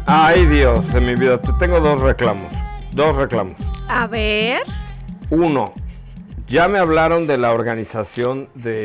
Ay, Dios, en mi vida, te tengo dos reclamos. Dos reclamos. A ver. Uno, ya me hablaron de la organización de